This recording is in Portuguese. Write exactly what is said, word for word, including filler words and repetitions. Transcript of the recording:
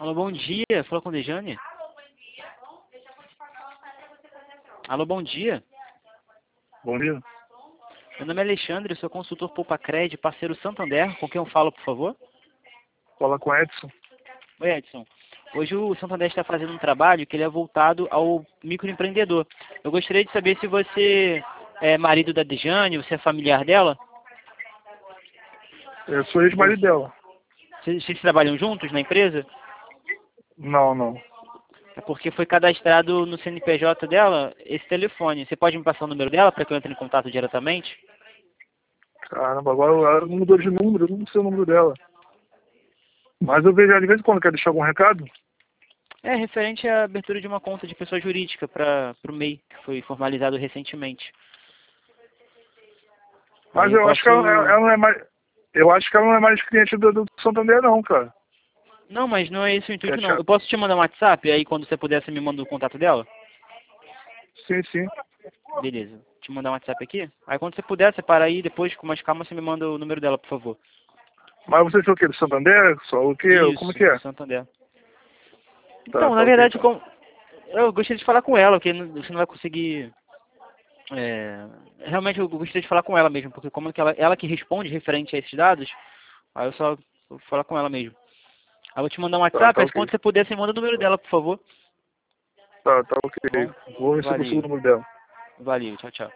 Alô, bom dia. Fala com o Dejane. Alô, bom dia. Bom dia. Meu nome é Alexandre, sou consultor Poupacred, parceiro Santander. Com quem eu falo, por favor? Fala com Edson. Oi, Edson. Hoje o Santander está fazendo um trabalho que ele é voltado ao microempreendedor. Eu gostaria de saber se você é marido da Dejane, você é familiar dela? Eu sou ex-marido dela. Vocês, vocês trabalham juntos na empresa? Não, não. É porque foi cadastrado no C N P J dela esse telefone. Você pode me passar o número dela para que eu entre em contato diretamente? Caramba, agora ela mudou de número, eu não sei o número dela. Mas eu vejo ela de vez em quando. Quer deixar algum recado? É referente à abertura de uma conta de pessoa jurídica para o M E I, que foi formalizado recentemente. Mas Aí eu eu acho que posso... ela, ela não é mais... Eu acho que ela não é mais cliente do, do Santander, não, cara. Não, mas não é esse o Quer intuito, não. deixar... Eu posso te mandar um WhatsApp, aí quando você puder, você me manda o contato dela? Sim, sim. Beleza. Te mandar um WhatsApp aqui? Aí quando você puder, você para aí, depois com mais calma, você me manda o número dela, por favor. Mas você é o quê? Do Santander? Só o quê? Como é Isso, que é? do Santander. Tá, Então, tá na ok, verdade, então. com... eu gostaria de falar com ela, porque não- você não vai conseguir... é, Realmente eu gostaria de falar com ela mesmo, porque como é que ela, ela que responde referente a esses dados, aí eu só vou falar com ela mesmo. Aí eu vou te mandar um Tá, WhatsApp, tá aí ok. quando você puder, você manda o número dela, por favor. Tá, tá Tá ok. bom? Vou ver se eu consigo o Valeu. número dela. Valeu, tchau, tchau.